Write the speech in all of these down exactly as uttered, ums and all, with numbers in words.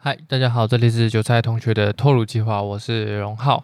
嗨，大家好，这里是韭菜同学的透露计划，我是荣浩。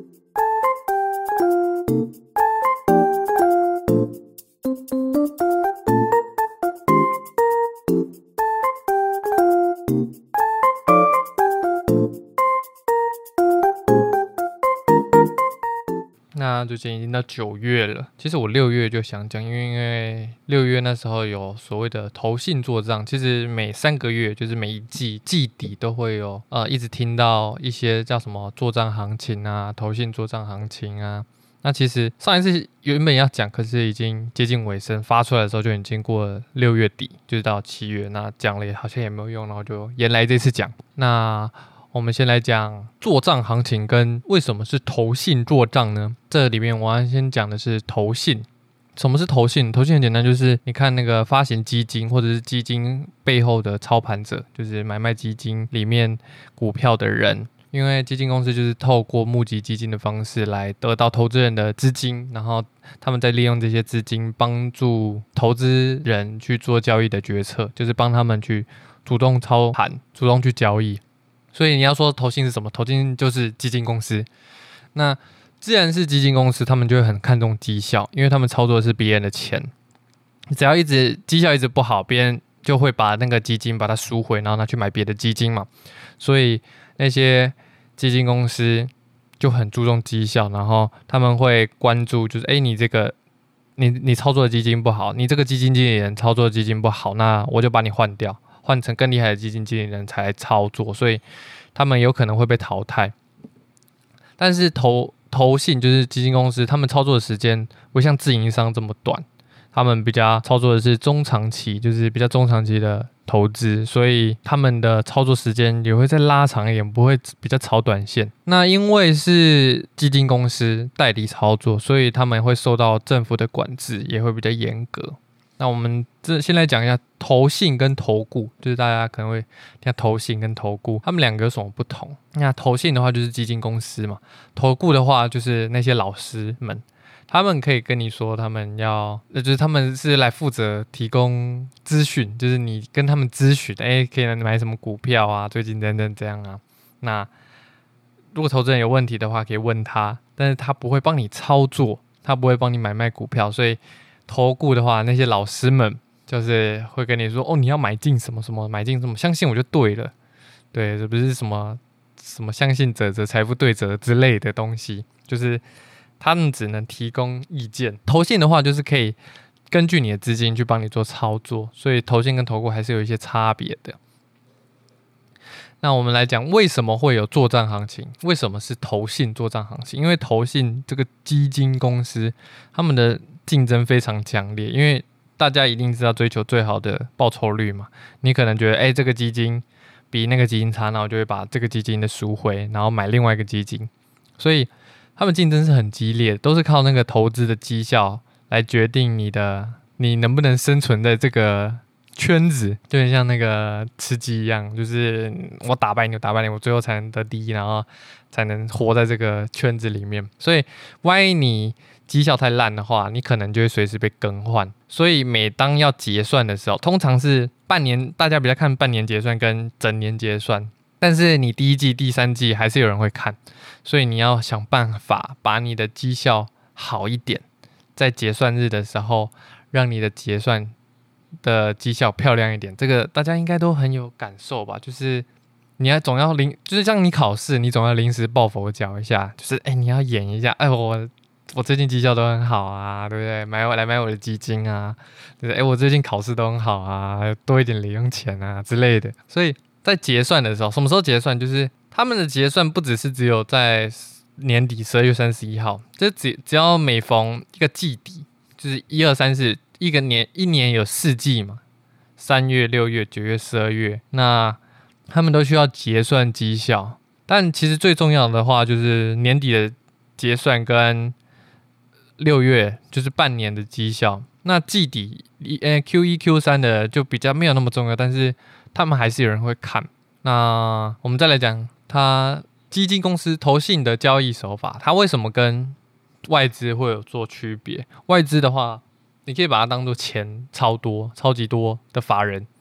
那最近已经到九月了，其实我六月就想讲，因为因为六月那时候有所谓的投信做账，其实每三个月就是每一季季底都会有呃一直听到一些叫什么做账行情啊，投信做账行情啊。那其实上一次原本要讲，可是已经接近尾声，发出来的时候就已经过了六月底，就是到七月，那讲了也好像也没有用，然后就延来这次讲。那我们先来讲做账行情跟为什么是投信做账呢？这里面我要先讲的是投信。什么是投信？投信很简单，就是你看那个发行基金或者是基金背后的操盘者，就是买卖基金里面股票的人。因为基金公司就是透过募集基金的方式来得到投资人的资金，然后他们再利用这些资金帮助投资人去做交易的决策，就是帮他们去主动操盘，主动去交易。所以你要说投信是什么？投信就是基金公司。那既然是基金公司，他们就会很看重绩效，因为他们操作的是别人的钱。只要一直绩效一直不好，别人就会把那个基金把它赎回，然后拿去买别的基金嘛。所以那些基金公司就很注重绩效，然后他们会关注，就是哎，你这个你你操作的基金不好，你这个基金经理人操作的基金不好，那我就把你换掉。换成更厉害的基金经理人才来操作，所以他们有可能会被淘汰。但是投投信就是基金公司，他们操作的时间不像自营商这么短，他们比较操作的是中长期，就是比较中长期的投资，所以他们的操作时间也会再拉长一点，不会比较炒短线。那因为是基金公司代理操作，所以他们会受到政府的管制，也会比较严格。那我们这先来讲一下投信跟投顾，就是大家可能会听投信跟投顾，他们两个有什么不同？那投信的话就是基金公司嘛，投顾的话就是那些老师们，他们可以跟你说他们要，就是他们是来负责提供资讯，就是你跟他们咨询，哎，可以买什么股票啊，最近等等这样啊。那如果投资人有问题的话，可以问他，但是他不会帮你操作，他不会帮你买卖股票，所以投顾的话，那些老师们就是会跟你说，哦，你要买进什么什么，买进什么，相信我就对了。对，这不是什么什么相信者则财富对折之类的东西，就是他们只能提供意见。投信的话，就是可以根据你的资金去帮你做操作，所以投信跟投顾还是有一些差别的。那我们来讲为什么会有作战行情，为什么是投信作战行情？因为投信这个基金公司，他们的竞争非常强烈，因为大家一定是要追求最好的报酬率嘛。你可能觉得，哎、欸，这个基金比那个基金差，那我就会把这个基金的赎回，然后买另外一个基金。所以他们竞争是很激烈的，都是靠那个投资的绩效来决定你的你能不能生存在这个圈子，就很像那个吃鸡一样，就是我打败你，我打败你，我最后才能得第一，然后才能活在这个圈子里面。所以万一你绩效太烂的话，你可能就会随时被更换。所以每当要结算的时候，通常是半年，大家比较看半年结算跟整年结算，但是你第一季、第三季还是有人会看，所以你要想办法把你的绩效好一点，在结算日的时候，让你的结算的绩效漂亮一点。这个大家应该都很有感受吧？就是你要总要临，就是像你考试，你总要临时抱佛脚一下，就是哎、欸，你要演一下，哎我。我最近绩效都很好啊，对不对？买我来买我的基金啊，对不对？哎，我最近考试都很好啊，多一点零用钱啊之类的。所以在结算的时候，什么时候结算？就是他们的结算不只是只有在年底十二月三十一号，就只只要每逢一个季底，就是一二三四，一个年一年有四季嘛，三月、六月、九月、十二月，那他们都需要结算绩效。但其实最重要的话，就是年底的结算跟六月就是半年的绩效。那季底、呃、Q 一、Q 三的就比较没有那么重要，但是他们还是有人会看。那我们再来讲它基金公司投信的交易手法，它为什么跟外资会有做区别？外资的话，你可以把它当作钱超多、超级多的法人，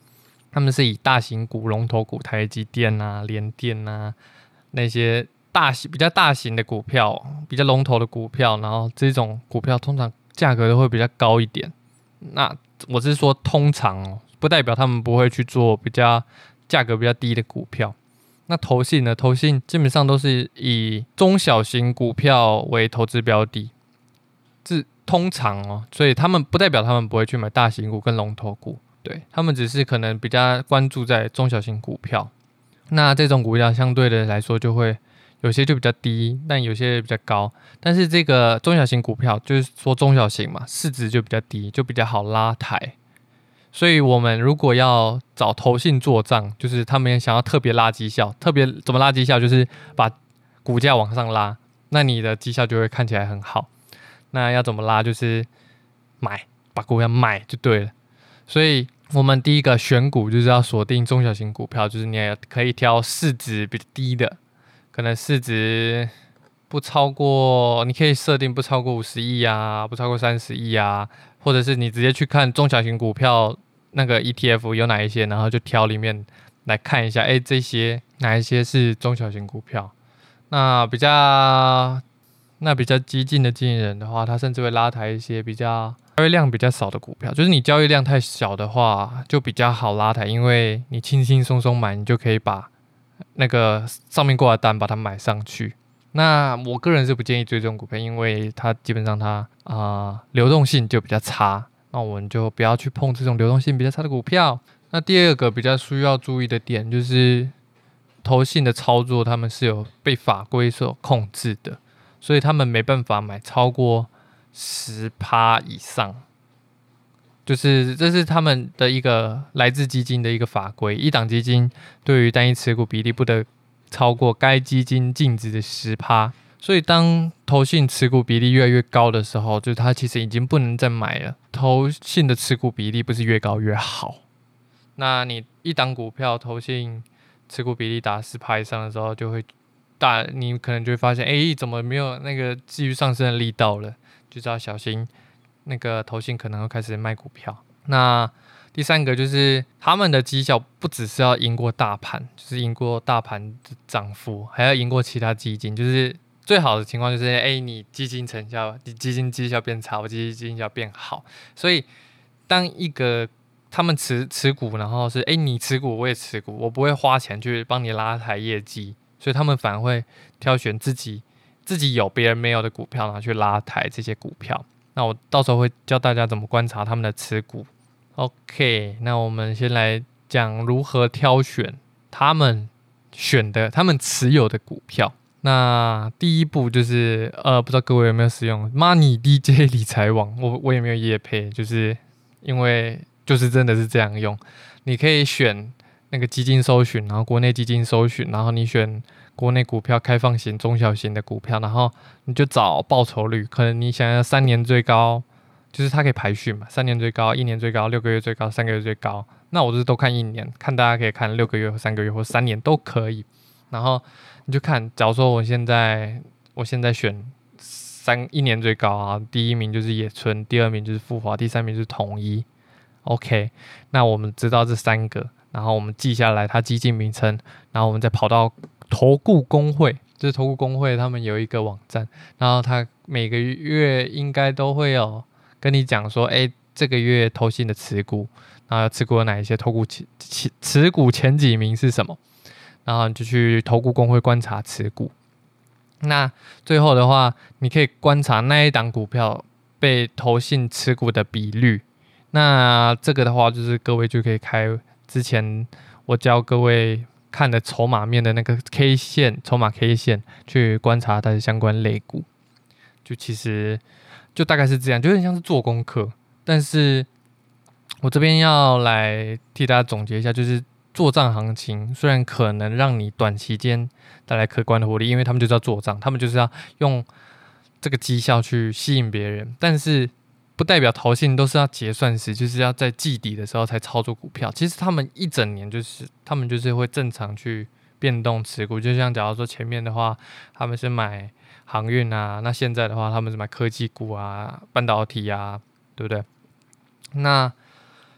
他们是以大型股、龙头股，台积电啊、联电啊那些大型比较大型的股票，比较龙头的股票，然后这种股票通常价格都会比较高一点。那我是说通常哦，不代表他们不会去做比较价格比较低的股票。那投信呢？投信基本上都是以中小型股票为投资标的，是通常哦，所以他们不代表他们不会去买大型股跟龙头股，对，他们只是可能比较关注在中小型股票。那这种股票相对的来说就会有些就比较低，但有些比较高。但是这个中小型股票就是说中小型嘛，市值就比较低，就比较好拉抬。所以我们如果要找投信做账，就是他们想要特别拉绩效，特别怎么拉绩效，就是把股价往上拉，那你的绩效就会看起来很好。那要怎么拉，就是买，把股票买就对了。所以我们第一个选股就是要锁定中小型股票，就是你也可以挑市值比较低的，可能市值不超过，你可以设定不超过五十亿啊，不超过三十亿啊，或者是你直接去看中小型股票那个 E T F 有哪一些，然后就挑里面来看一下，哎，这些哪一些是中小型股票。那比较那比较激进的经纪人的话，他甚至会拉抬一些比较交易量比较少的股票，就是你交易量太小的话，就比较好拉抬，因为你轻轻松松买，你就可以把那个上面挂的单把它买上去。那我个人是不建议追这种股票，因为它基本上它啊、呃、流动性就比较差，那我们就不要去碰这种流动性比较差的股票。那第二个比较需要注意的点就是投信的操作，他们是有被法规所控制的，所以他们没办法买超过 百分之十 以上，就是这是他们的一个来自基金的一个法规，一档基金对于单一持股比例不得超过该基金净值的 百分之十， 所以当投信持股比例越来越高的时候，就是它其实已经不能再买了。投信的持股比例不是越高越好，那你一档股票投信持股比例达 百分之十 以上的时候，就会大，你可能就会发现，哎，怎么没有那个继续上升的力道了？就是要小心，那个投信可能会开始卖股票。那第三个就是他们的绩效不只是要赢过大盘，就是赢过大盘的涨幅，还要赢过其他基金。就是最好的情况就是，哎，你基金成效，你基金绩效变差，我基金绩效变好。所以当一个他们持持股，然后是哎你持股我也持股，我不会花钱去帮你拉抬业绩，所以他们反而会挑选自己自己有别人没有的股票，拿去拉抬这些股票。那我到时候会教大家怎么观察他们的持股。OK， 那我们先来讲如何挑选他们选的、他们持有的股票。那第一步就是呃，不知道各位有没有使用 Money D J 理财网？我我也没有业配，就是因为就是真的是这样用。你可以选那个基金搜寻，然后国内基金搜寻，然后你选国内股票开放型、中小型的股票，然后你就找报酬率，可能你想要三年最高。就是它可以排序嘛，三年最高，一年最高，六个月最高，三个月最高。那我就是都看一年，看大家可以看六个月、三个月或三年都可以。然后你就看，假如说我现在我现在选三一年最高啊，第一名就是野村，第二名就是富华，第三名就是统一。OK， 那我们知道这三个，然后我们记下来它基金名称，然后我们再跑到投顾公会。就是投顾公会他们有一个网站，然后它每个月应该都会有跟你讲说，哎，这个月投信的持股，然后持股有哪一些，投股持股前几名是什么，然后你就去投顾公会观察持股。那最后的话，你可以观察那一档股票被投信持股的比率。那这个的话，就是各位就可以开之前我教各位看的筹码面的那个 K 线，筹码 K 线去观察它的相关类股。就其实就大概是这样，就有点像是做功课。但是我这边要来替大家总结一下，就是做账行情虽然可能让你短期间带来可观的获利，因为他们就是要做账，他们就是要用这个绩效去吸引别人，但是不代表投信都是要结算时，就是要在季底的时候才操作股票。其实他们一整年就是他们就是会正常去变动持股，就像假如说前面的话他们是买航运啊，那现在的话他们是买科技股啊、半导体啊，对不对？那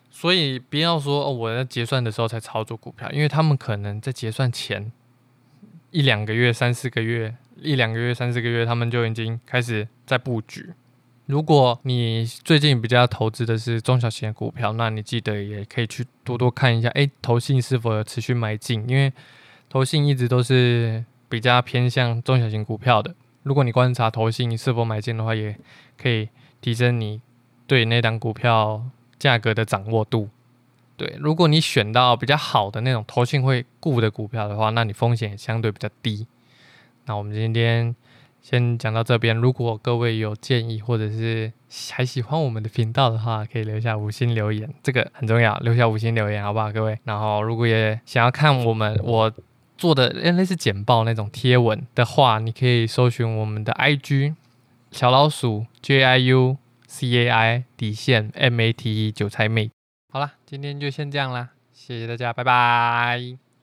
所以不要说哦，我在结算的时候才操作股票，因为他们可能在结算前一两个月、三四个月、一两个月、三四个月，他们就已经开始在布局。如果你最近比较投资的是中小型的股票，那你记得也可以去多多看一下，哎，投信是否有持续买进，因为投信一直都是比较偏向中小型股票的。如果你观察投信是否买进的话，也可以提升你对那档股票价格的掌握度。对，如果你选到比较好的那种投信会顾的股票的话，那你风险也相对比较低。那我们今天先讲到这边，如果各位有建议或者是还喜欢我们的频道的话，可以留下五星留言，这个很重要，留下五星留言好不好，各位？然后如果也想要看我们我做的类似简报那种贴文的话，你可以搜寻我们的 I G 小老鼠 J I U C A I 底线 M A T E 韭菜妹。好啦，今天就先这样啦，谢谢大家，拜拜。